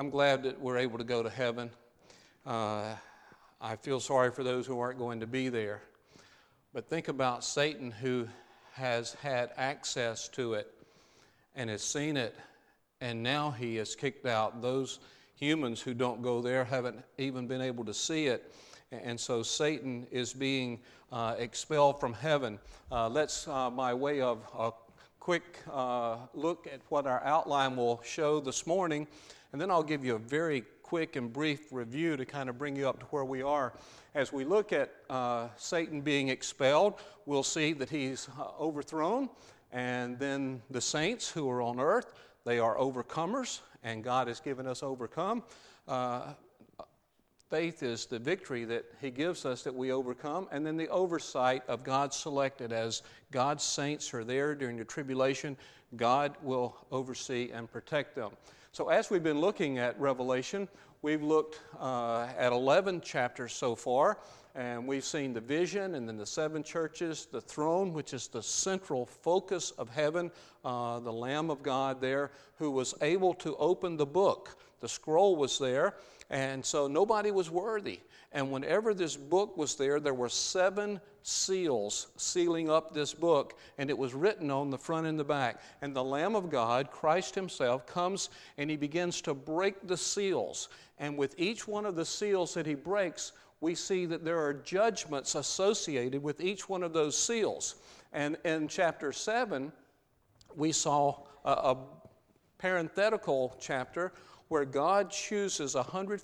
I'm glad that we're able to go to heaven. I feel sorry for those who aren't going to be there. But think about Satan, who has had access to it and has seen it, and now he has kicked out. Those humans who don't go there haven't even been able to see it. And so Satan is being expelled from heaven. Let's, by way of a quick look at what our outline will show this morning, and then I'll give you a very quick and brief review to kind of bring you up to where we are. As we look at Satan being expelled, we'll see that he's overthrown, and then the saints who are on earth, they are overcomers, and God has given us overcome. Faith is the victory that he gives us that we overcome, and then the oversight of God's selected. As God's saints are there during the tribulation, God will oversee and protect them. So as we've been looking at Revelation, we've looked at 11 chapters so far, and we've seen the vision, and then the 7 churches, the throne, which is the central focus of heaven, the Lamb of God there, who was able to open the book. The scroll was there, and so nobody was worthy. And whenever this book was there were 7 seals sealing up this book, and it was written on the front and the back. And the Lamb of God, Christ himself, comes and he begins to break the seals. And with each one of the seals that he breaks, we see that there are judgments associated with each one of those seals. And in chapter 7, we saw a parenthetical chapter where God chooses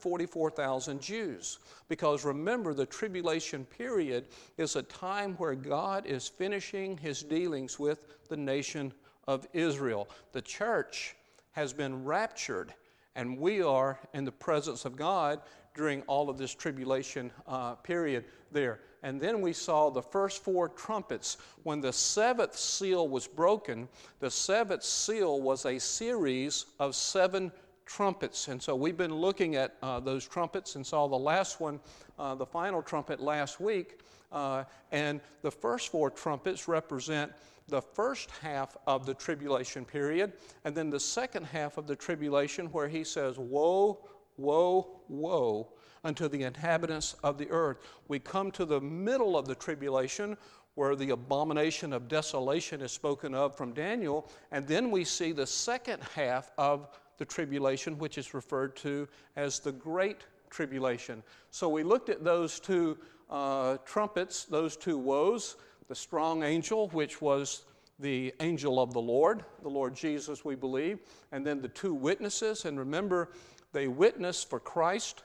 144,000 Jews. Because remember, the tribulation period is a time where God is finishing his dealings with the nation of Israel. The church has been raptured, and we are in the presence of God during all of this tribulation period there. And then we saw the first 4 trumpets. When the 7th seal was broken, the 7th seal was a series of 7 trumpets. And so we've been looking at those trumpets and saw the last one, the final trumpet last week. And the first 4 trumpets represent the first half of the tribulation period, and then the second half of the tribulation where he says, woe, woe, woe unto the inhabitants of the earth. We come to the middle of the tribulation where the abomination of desolation is spoken of from Daniel, and then we see the second half of the tribulation, which is referred to as the Great Tribulation. So we looked at those 2 trumpets, those 2 woes, the strong angel, which was the angel of the Lord Jesus, we believe, and then the 2 witnesses. And remember, they witnessed for Christ,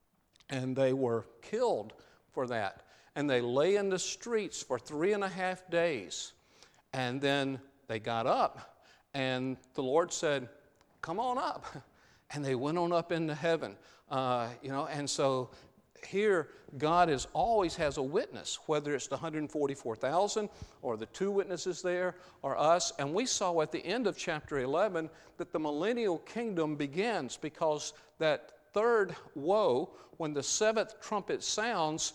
and they were killed for that. And they lay in the streets for 3.5 days. And then they got up, and the Lord said, come on up. And they went on up into heaven. And so here God always has a witness, whether it's the 144,000 or the 2 witnesses there or us. And we saw at the end of chapter 11 that the millennial kingdom begins, because that third woe, when the 7th trumpet sounds,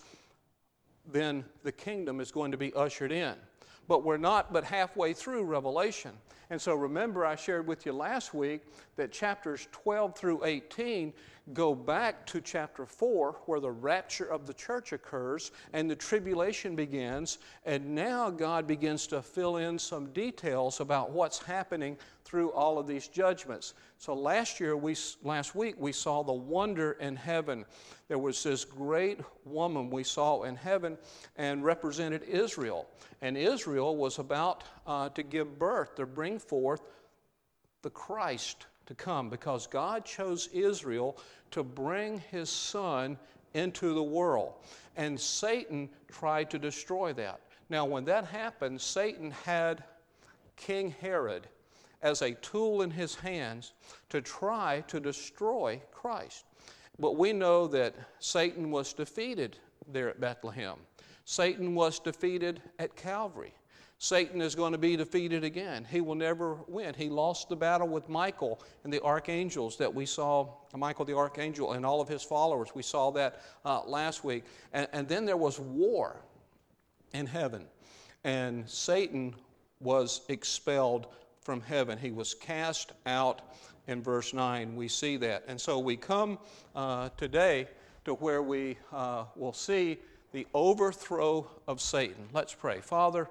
then the kingdom is going to be ushered in. But we're not but halfway through Revelation. And so remember, I shared with you last week that chapters 12 through 18 go back to chapter 4, where the rapture of the church occurs and the tribulation begins. And now God begins to fill in some details about what's happening through all of these judgments. So last week we saw the wonder in heaven. There was this great woman we saw in heaven and represented Israel. And Israel was about to give birth, to bring forth the Christ to come, because God chose Israel to bring his son into the world. And Satan tried to destroy that. Now, when that happened, Satan had King Herod as a tool in his hands to try to destroy Christ. But we know that Satan was defeated there at Bethlehem. Satan was defeated at Calvary. Satan is going to be defeated again. He will never win. He lost the battle with Michael and the archangels that we saw, Michael the archangel and all of his followers. We saw that last week. And then there was war in heaven. And Satan was expelled from heaven. He was cast out in verse 9. We see that. And so we come today to where we will see the overthrow of Satan. Let's pray. Father,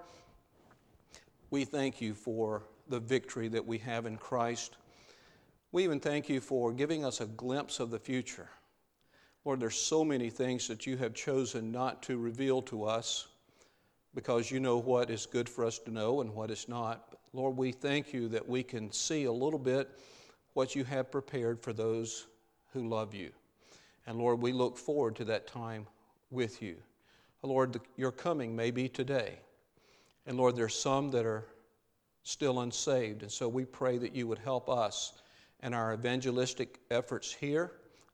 we thank you for the victory that we have in Christ. We even thank you for giving us a glimpse of the future. Lord, there's so many things that you have chosen not to reveal to us because you know what is good for us to know and what is not. But Lord, we thank you that we can see a little bit what you have prepared for those who love you. And Lord, we look forward to that time with you. Lord, your coming may be today. And Lord, there's some that are still unsaved. And so we pray that you would help us in our evangelistic efforts here,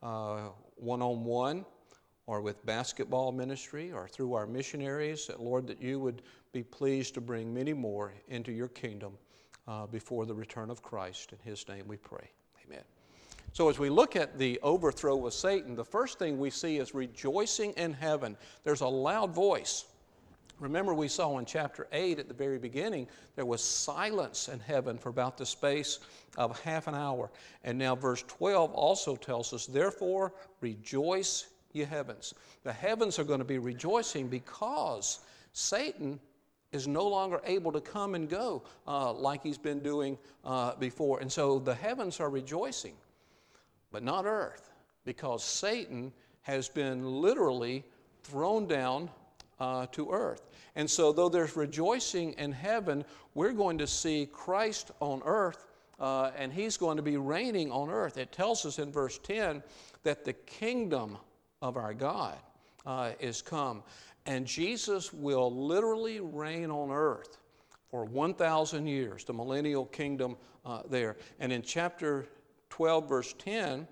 one-on-one, or with basketball ministry, or through our missionaries. That, Lord, that you would be pleased to bring many more into your kingdom before the return of Christ. In his name we pray. Amen. So as we look at the overthrow of Satan, the first thing we see is rejoicing in heaven. There's a loud voice. Remember, we saw in chapter 8 at the very beginning, there was silence in heaven for about the space of half an hour. And now verse 12 also tells us, therefore rejoice, ye heavens. The heavens are going to be rejoicing because Satan is no longer able to come and go like he's been doing before. And so the heavens are rejoicing, but not earth, because Satan has been literally thrown down to earth. And so though there's rejoicing in heaven, we're going to see Christ on earth, and he's going to be reigning on earth. It tells us in verse 10 that the kingdom of our God is come. And Jesus will literally reign on earth for 1,000 years, the millennial kingdom there. And in chapter 12, verse 10,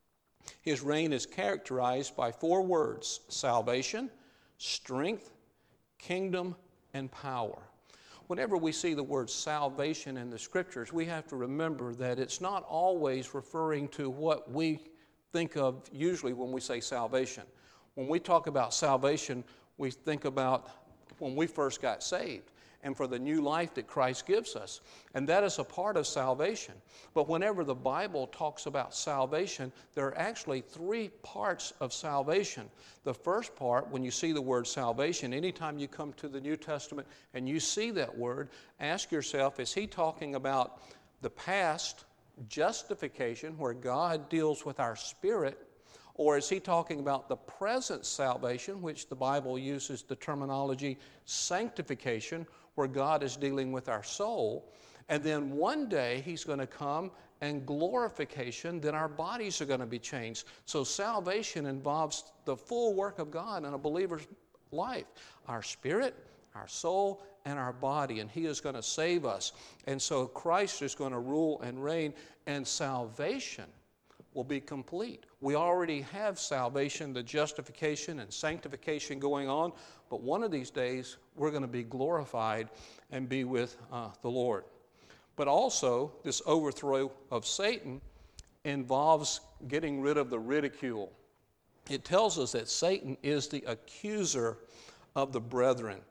his reign is characterized by 4 words: salvation, strength, kingdom, and power. Whenever we see the word salvation in the Scriptures, we have to remember that it's not always referring to what we think of usually when we say salvation. When we talk about salvation, we think about when we first got saved and for the new life that Christ gives us. And that is a part of salvation. But whenever the Bible talks about salvation, there are actually 3 parts of salvation. The first part, when you see the word salvation, anytime you come to the New Testament and you see that word, ask yourself, is he talking about the past justification where God deals with our spirit, or is he talking about the present salvation, which the Bible uses the terminology sanctification, where God is dealing with our soul? And then one day he's going to come and glorification, then our bodies are going to be changed. So salvation involves the full work of God in a believer's life. Our spirit, our soul, and our body, and he is going to save us. And so Christ is going to rule and reign, and salvation will be complete. We already have salvation, the justification and sanctification going on, but one of these days we're going to be glorified and be with the Lord. But also, this overthrow of Satan involves getting rid of the ridicule. It tells us that Satan is the accuser of the brethren,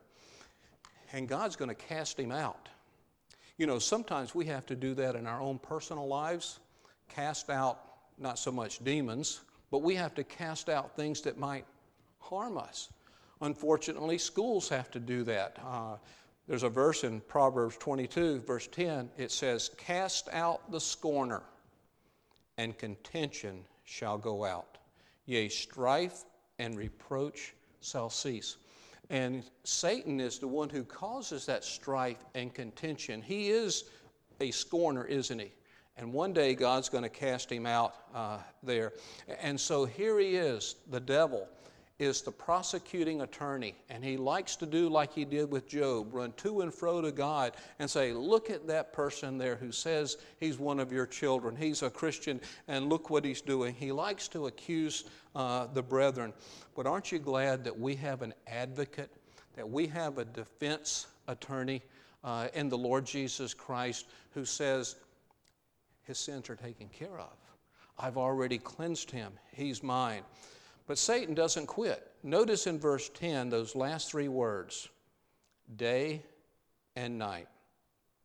and God's going to cast him out. You know, sometimes we have to do that in our own personal lives, cast out not so much demons, but we have to cast out things that might harm us. Unfortunately, schools have to do that. There's a verse in Proverbs 22, verse 10. It says, cast out the scorner, and contention shall go out. Yea, strife and reproach shall cease. And Satan is the one who causes that strife and contention. He is a scorner, isn't he? And one day God's going to cast him out there. And so here he is, the devil is the prosecuting attorney, and he likes to do like he did with Job, run to and fro to God and say, look at that person there who says he's one of your children, he's a Christian, and look what he's doing. He likes to accuse the brethren. But aren't you glad that we have an advocate, that we have a defense attorney in the Lord Jesus Christ who says his sins are taken care of. I've already cleansed him. He's mine. But Satan doesn't quit. Notice in verse 10 those last 3 words, day and night.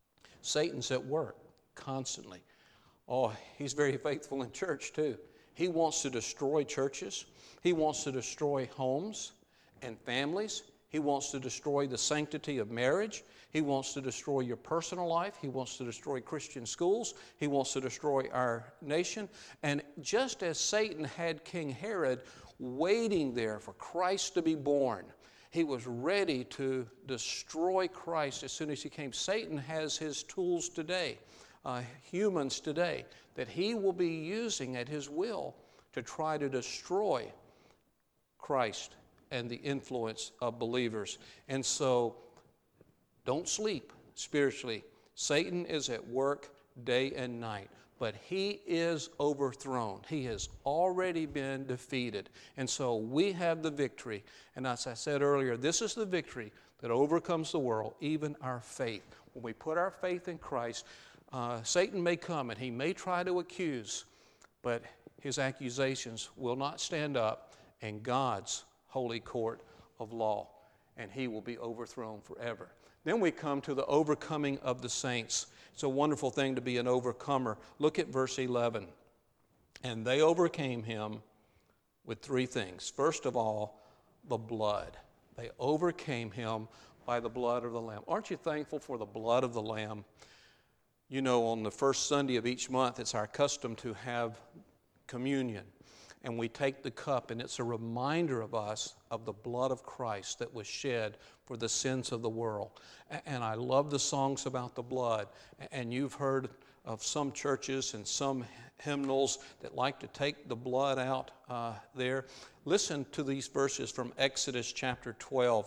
Satan's at work constantly. Oh, he's very faithful in church too. He wants to destroy churches. He wants to destroy homes and families. He wants to destroy the sanctity of marriage. He wants to destroy your personal life. He wants to destroy Christian schools. He wants to destroy our nation. And just as Satan had King Herod waiting there for Christ to be born, he was ready to destroy Christ as soon as he came. Satan has his tools today, humans today, that he will be using at his will to try to destroy Christ and the influence of believers. And so, don't sleep spiritually. Satan is at work day and night, but he is overthrown. He has already been defeated. And so we have the victory. And as I said earlier, this is the victory that overcomes the world, even our faith. When we put our faith in Christ, Satan may come and he may try to accuse, but his accusations will not stand up in God's holy court of law, and he will be overthrown forever. Then we come to the overcoming of the saints. It's a wonderful thing to be an overcomer. Look at verse 11. And they overcame him with three things. First of all, the blood. They overcame him by the blood of the Lamb. Aren't you thankful for the blood of the Lamb? You know, on the first Sunday of each month, it's our custom to have communion. And we take the cup, and it's a reminder of us of the blood of Christ that was shed for the sins of the world. And I love the songs about the blood. And you've heard of some churches and some hymnals that like to take the blood out there. Listen to these verses from Exodus chapter 12.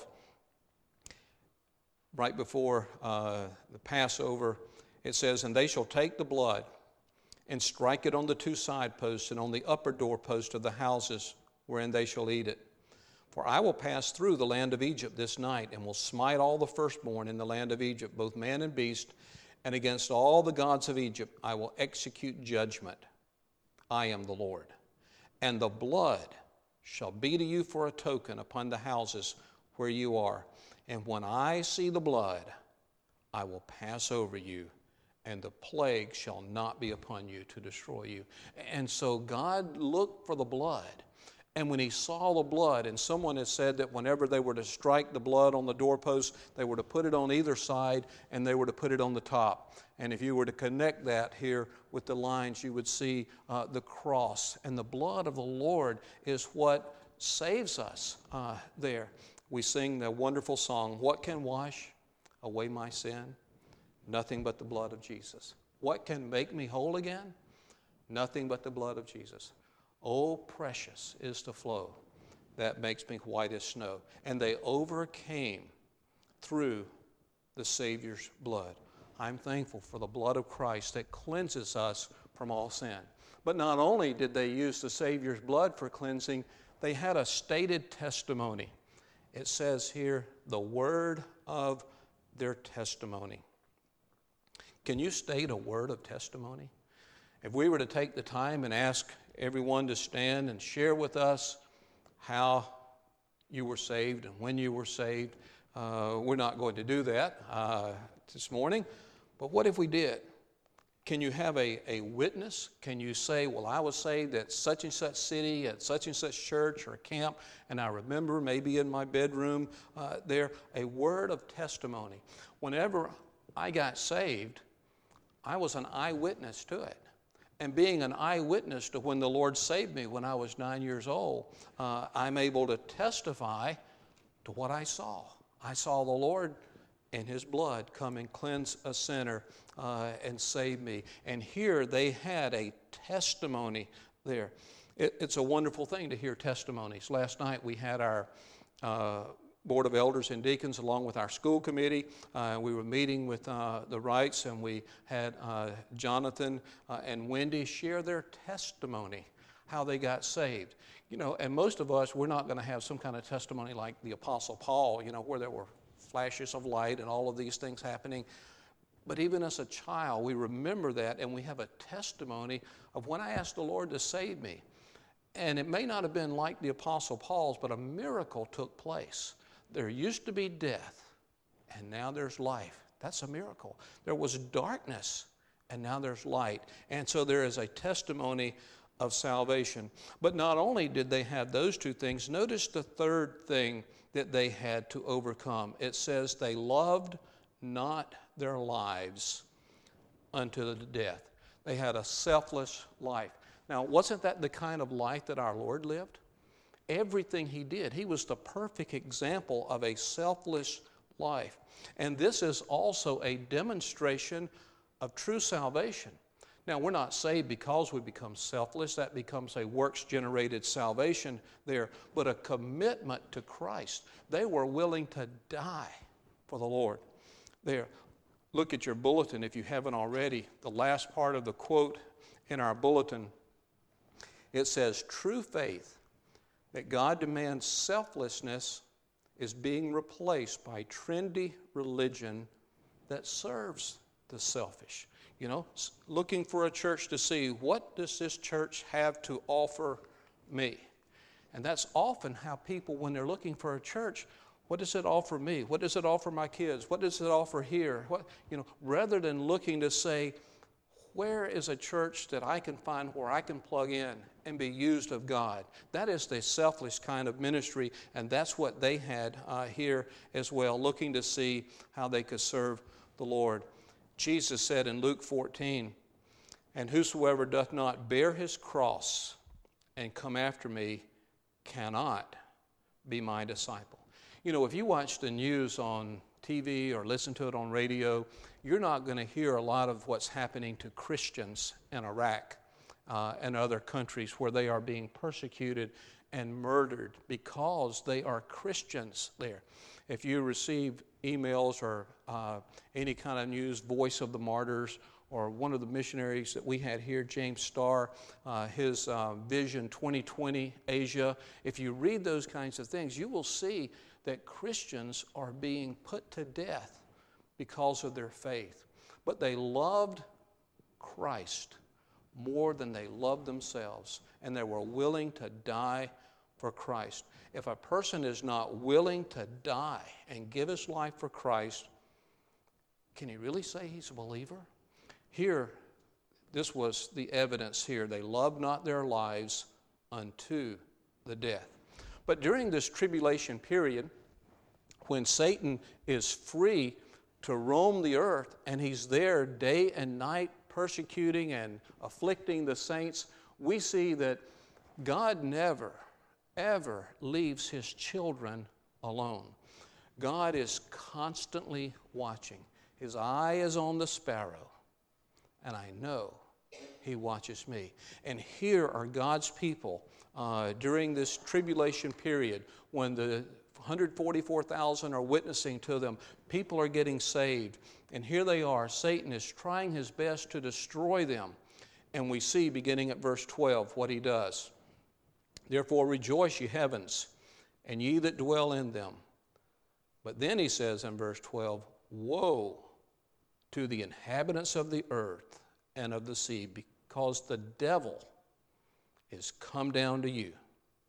Right before the Passover, it says, "And they shall take the blood and strike it on the two side posts and on the upper doorpost of the houses wherein they shall eat it. For I will pass through the land of Egypt this night, and will smite all the firstborn in the land of Egypt, both man and beast, and against all the gods of Egypt I will execute judgment. I am the Lord. And the blood shall be to you for a token upon the houses where you are. And when I see the blood, I will pass over you, and the plague shall not be upon you to destroy you." And so God looked for the blood. And when he saw the blood, and someone has said that whenever they were to strike the blood on the doorpost, they were to put it on either side, and they were to put it on the top. And if you were to connect that here with the lines, you would see the cross. And the blood of the Lord is what saves us there. We sing the wonderful song, "What can wash away my sin? Nothing but the blood of Jesus." What can make me whole again? Nothing but the blood of Jesus. Oh, precious is the flow that makes me white as snow. And they overcame through the Savior's blood. I'm thankful for the blood of Christ that cleanses us from all sin. But not only did they use the Savior's blood for cleansing, they had a stated testimony. It says here, the word of their testimony. Can you state a word of testimony? If we were to take the time and ask everyone to stand and share with us how you were saved and when you were saved, we're not going to do that this morning. But what if we did? Can you have a witness? Can you say, well, I was saved at such and such city, at such and such church or camp, and I remember maybe in my bedroom there, a word of testimony. Whenever I got saved, I was an eyewitness to it. And being an eyewitness to when the Lord saved me when I was 9 years old, I'm able to testify to what I saw. I saw the Lord in his blood come and cleanse a sinner and save me. And here they had a testimony there. It's a wonderful thing to hear testimonies. Last night we had our Board of Elders and Deacons along with our school committee. We were meeting with the Wrights, and we had Jonathan and Wendy share their testimony, how they got saved. You know, and most of us, we're not going to have some kind of testimony like the Apostle Paul, you know, where there were flashes of light and all of these things happening. But even as a child, we remember that, and we have a testimony of when I asked the Lord to save me. And it may not have been like the Apostle Paul's, but a miracle took place. There used to be death, and now there's life. That's a miracle. There was darkness, and now there's light. And so there is a testimony of salvation. But not only did they have those two things, notice the third thing that they had to overcome. It says they loved not their lives unto the death. They had a selfless life. Now, wasn't that the kind of life that our Lord lived? Everything he did, he was the perfect example of a selfless life. And this is also a demonstration of true salvation. Now, we're not saved because we become selfless. That becomes a works-generated salvation there, but a commitment to Christ. They were willing to die for the Lord. There, look at your bulletin if you haven't already. The last part of the quote in our bulletin, it says, true faith that God demands selflessness is being replaced by trendy religion that serves the selfish. You know, looking for a church to see, what does this church have to offer me? And that's often how people, when they're looking for a church, what does it offer me? What does it offer my kids? What does it offer here? Rather than looking to say, where is a church that I can find where I can plug in and be used of God? That is the selfless kind of ministry, and that's what they had here as well, looking to see how they could serve the Lord. Jesus said in Luke 14, and whosoever doth not bear his cross and come after me cannot be my disciple. You know, if you watch the news on TV or listen to it on radio, you're not going to hear a lot of what's happening to Christians in Iraq and other countries where they are being persecuted and murdered because they are Christians there. If you receive emails or any kind of news, Voice of the Martyrs, or one of the missionaries that we had here, James Starr, his Vision 2020 Asia, if you read those kinds of things, you will see that Christians are being put to death because of their faith. But they loved Christ more than they loved themselves, and they were willing to die for Christ. If a person is not willing to die and give his life for Christ, can he really say he's a believer? Here, this was the evidence here. They loved not their lives unto the death. But during this tribulation period, when Satan is free to roam the earth and he's there day and night persecuting and afflicting the saints, we see that God never, ever leaves his children alone. God is constantly watching. His eye is on the sparrow, and I know he watches me. And here are God's people during this tribulation period when the 144,000 are witnessing to them. People are getting saved. And here they are. Satan is trying his best to destroy them. And we see, beginning at verse 12, what he does. Therefore rejoice, ye heavens, and ye that dwell in them. But then he says in verse 12, woe to the inhabitants of the earth and of the sea, because the devil is come down to you,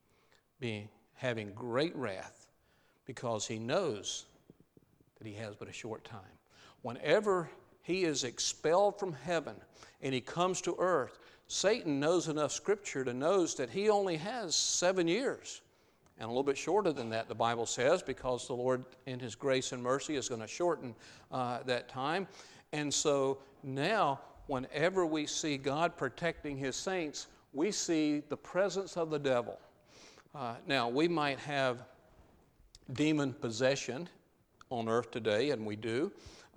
having great wrath, because he knows that he has but a short time. Whenever he is expelled from heaven and he comes to earth, Satan knows enough Scripture to know that he only has 7 years. And a little bit shorter than that, the Bible says, because the Lord in his grace and mercy is going to shorten that time. And so now, whenever we see God protecting his saints, we see the presence of the devil. Now, we might have demon possession on earth today, and we do.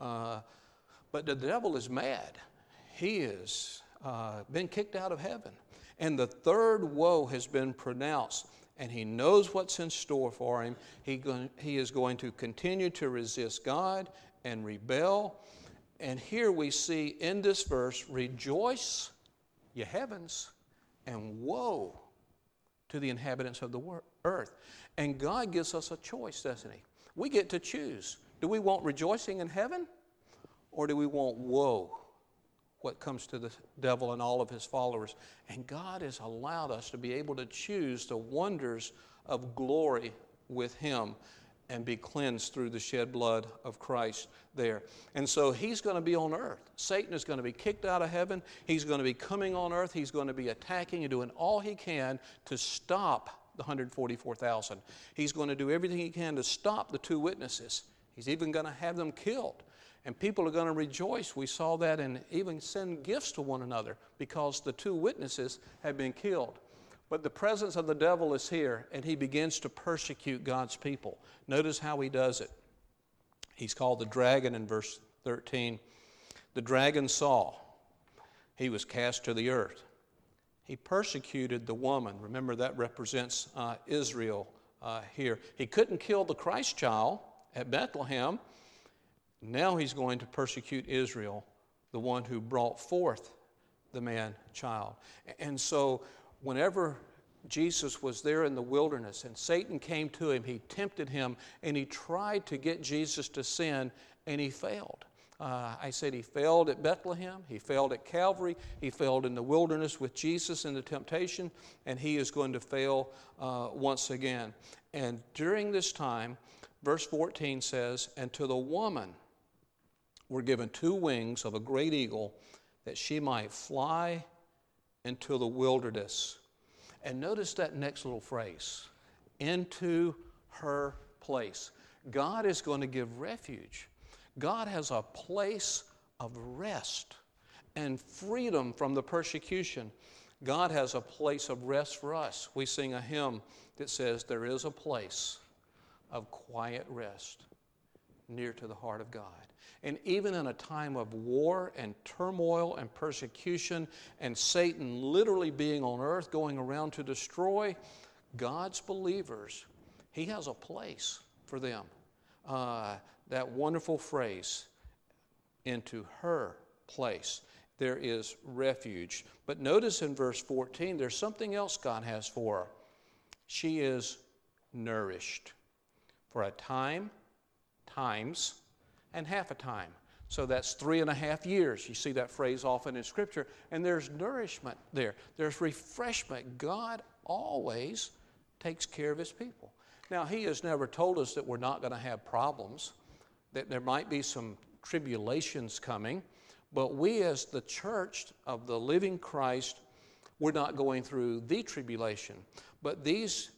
But the devil is mad. He has been kicked out of heaven. And the third woe has been pronounced. And he knows what's in store for him. He is going to continue to resist God and rebel. And here we see in this verse, rejoice, ye heavens, and woe to the inhabitants of the earth. And God gives us a choice, doesn't he? We get to choose. Do we want rejoicing in heaven, or do we want woe, what comes to the devil and all of his followers? And God has allowed us to be able to choose the wonders of glory with him. and be cleansed through the shed blood of Christ there. And so he's going to be on earth. Satan is going to be kicked out of heaven. He's going to be coming on earth. He's going to be attacking and doing all he can to stop the 144,000. He's going to do everything he can to stop the two witnesses. He's even going to have them killed. And people are going to rejoice. We saw that, and even send gifts to one another because the two witnesses have been killed. But the presence of the devil is here, and he begins to persecute God's people. Notice how he does it. He's called the dragon in verse 13. The dragon saw. He was cast to the earth. He persecuted the woman. Remember, that represents Israel here. He couldn't kill the Christ child at Bethlehem. Now he's going to persecute Israel, the one who brought forth the man-child. And so whenever Jesus was there in the wilderness and Satan came to him, he tempted him and he tried to get Jesus to sin, and he failed. I said he failed at Bethlehem, he failed at Calvary, he failed in the wilderness with Jesus in the temptation, and he is going to fail once again. And during this time, verse 14 says, "And to the woman were given 2 wings of a great eagle, that she might fly into the wilderness." And notice that next little phrase, into her place. God is going to give refuge. God has a place of rest and freedom from the persecution. God has a place of rest for us. We sing a hymn that says, "There is a place of quiet rest near to the heart of God." And even in a time of war and turmoil and persecution and Satan literally being on earth going around to destroy God's believers, he has a place for them. That wonderful phrase, into her place, there is refuge. But notice in verse 14, there's something else God has for her. She is nourished for a time, times, and half a time. So that's 3.5 years. You see that phrase often in Scripture. And there's nourishment there. There's refreshment. God always takes care of his people. Now, he has never told us that we're not going to have problems, that there might be some tribulations coming, but we as the church of the living Christ, we're not going through the tribulation. But these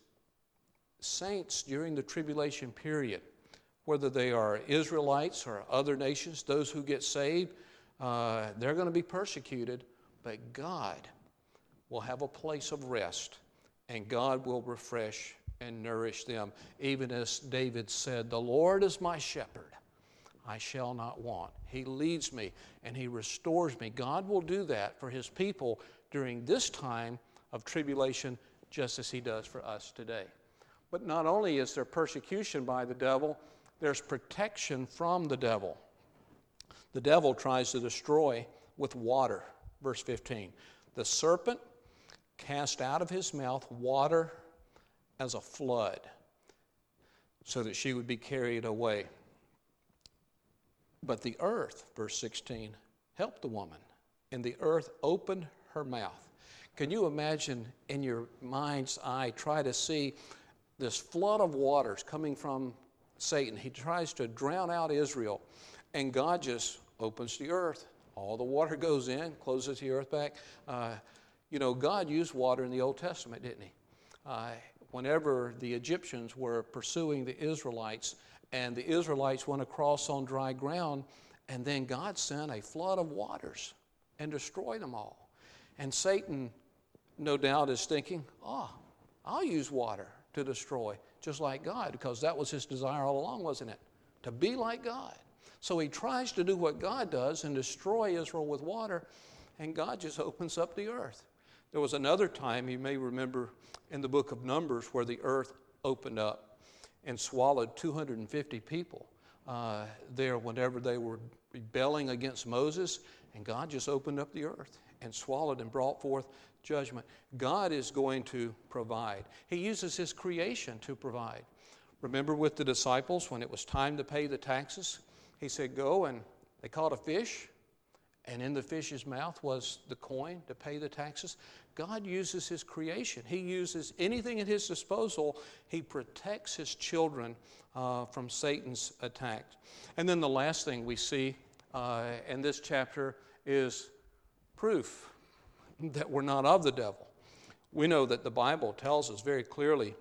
saints during the tribulation period, whether they are Israelites or other nations, those who get saved, they're going to be persecuted, but God will have a place of rest, and God will refresh and nourish them. Even as David said, "The Lord is my shepherd, I shall not want. He leads me and he restores me." God will do that for his people during this time of tribulation, just as he does for us today. But not only is there persecution by the devil, there's protection from the devil. The devil tries to destroy with water. Verse 15, "The serpent cast out of his mouth water as a flood, so that she would be carried away. But the earth," verse 16, "helped the woman, and the earth opened her mouth." Can you imagine in your mind's eye, try to see this flood of waters coming from Satan? He tries to drown out Israel, and God just opens the earth. All the water goes in, closes the earth back. God used water in the Old Testament, didn't he? Whenever the Egyptians were pursuing the Israelites, and the Israelites went across on dry ground, and then God sent a flood of waters and destroyed them all. And Satan, no doubt, is thinking, I'll use water to destroy, just like God, because that was his desire all along, wasn't it? To be like God. So he tries to do what God does and destroy Israel with water, and God just opens up the earth. There was another time, you may remember, in the book of Numbers, where the earth opened up and swallowed 250 people there whenever they were rebelling against Moses, and God just opened up the earth and swallowed and brought forth judgment. God is going to provide. He uses his creation to provide. Remember with the disciples, when it was time to pay the taxes, he said, "Go," and they caught a fish, And in the fish's mouth was the coin to pay the taxes. God uses his creation. He uses anything at his disposal. He protects his children from Satan's attacks. And then the last thing we see in this chapter is proof that we're not of the devil. We know that the Bible tells us very clearly,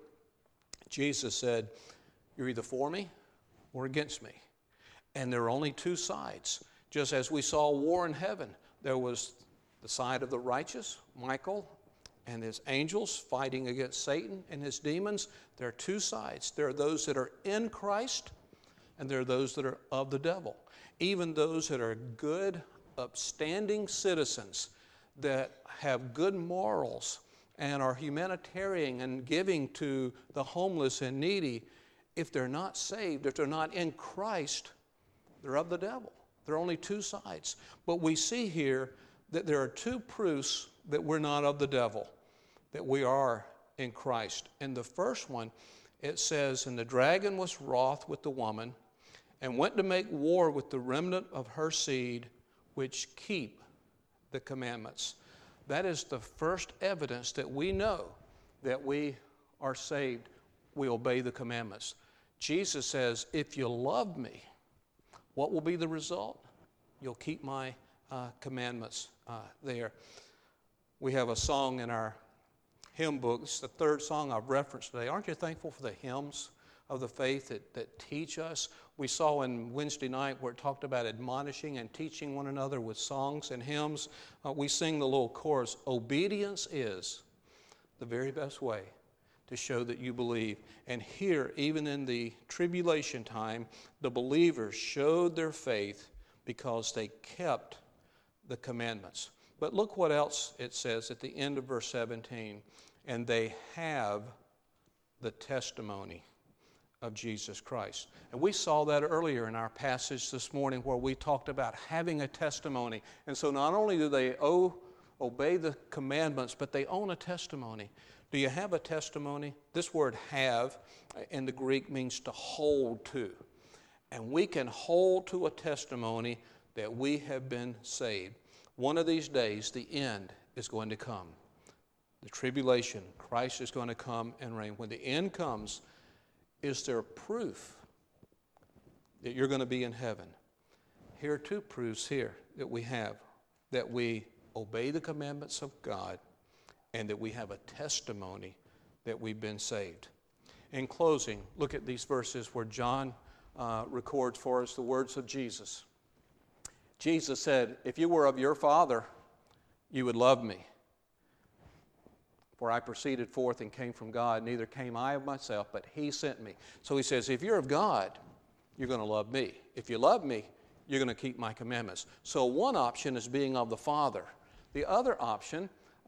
Jesus said, you're either for me or against me. And there are only two sides. Just as we saw war in heaven, there was the side of the righteous, Michael, and his angels fighting against Satan and his demons. There are two sides. There are those that are in Christ, and there are those that are of the devil. Even those that are good, upstanding citizens that have good morals and are humanitarian and giving to the homeless and needy, if they're not saved, if they're not in Christ, they're of the devil. There are only two sides. But we see here that there are two proofs that we're not of the devil, that we are in Christ. And the first one, it says, and the dragon was wroth with the woman, and went to make war with the remnant of her seed, which keep the commandments. That is the first evidence that we know that we are saved. We obey the commandments. Jesus says, if you love me, what will be the result? You'll keep my commandments there. We have a song in our hymn book. It's the third song I've referenced today. Aren't you thankful for the hymns of the faith that teach us? We saw in Wednesday night where it talked about admonishing and teaching one another with songs and hymns. We sing the little chorus, obedience is the very best way to show that you believe. And here, even in the tribulation time, the believers showed their faith because they kept the commandments. But look what else it says at the end of verse 17. And they have the testimony of Jesus Christ. And we saw that earlier in our passage this morning where we talked about having a testimony. And so not only do they obey the commandments, but they own a testimony. Do you have a testimony? This word have in the Greek means to hold to. And we can hold to a testimony that we have been saved. One of these days, the end is going to come. The tribulation, Christ is going to come and reign. When the end comes, is there proof that you're going to be in heaven? Here are two proofs here that we have, that we obey the commandments of God and that we have a testimony that we've been saved. In closing, look at these verses where John records for us the words of Jesus. Jesus said, if you were of your Father, you would love me. For I proceeded forth and came from God, neither came I of myself, but he sent me. So he says, if you're of God, you're going to love me. If you love me, you're going to keep my commandments. So one option is being of the Father. The other option,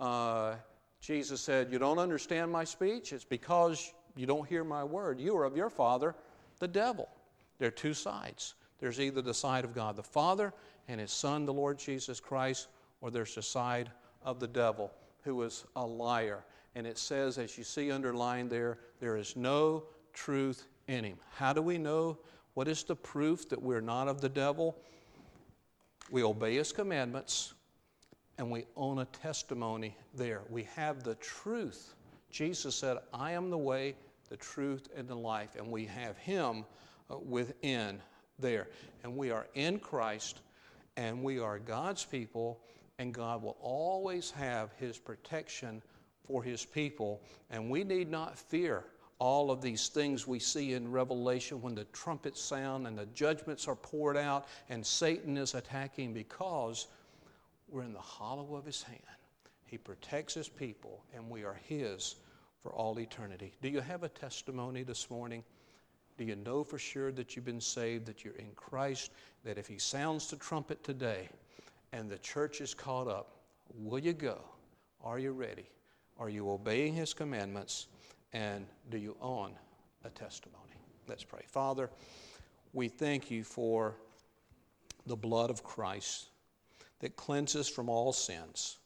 Jesus said, you don't understand my speech? It's because you don't hear my word. You are of your father, the devil. There are two sides. There's either the side of God the Father and his Son, the Lord Jesus Christ, or there's the side of the devil, who is a liar. And it says, as you see underlined there, there is no truth in him. How do we know? What is the proof that we're not of the devil? We obey his commandments, and we own a testimony there. We have the truth. Jesus said, I am the way, the truth, and the life. And we have him within there. And we are in Christ, and we are God's people, and God will always have his protection for his people. And we need not fear all of these things we see in Revelation when the trumpets sound and the judgments are poured out and Satan is attacking, because we're in the hollow of his hand. He protects his people, and we are his for all eternity. Do you have a testimony this morning? Do you know for sure that you've been saved, that you're in Christ, that if he sounds the trumpet today and the church is caught up, will you go? Are you ready? Are you obeying his commandments? And do you own a testimony? Let's pray. Father, we thank you for the blood of Christ that cleanses from all sins.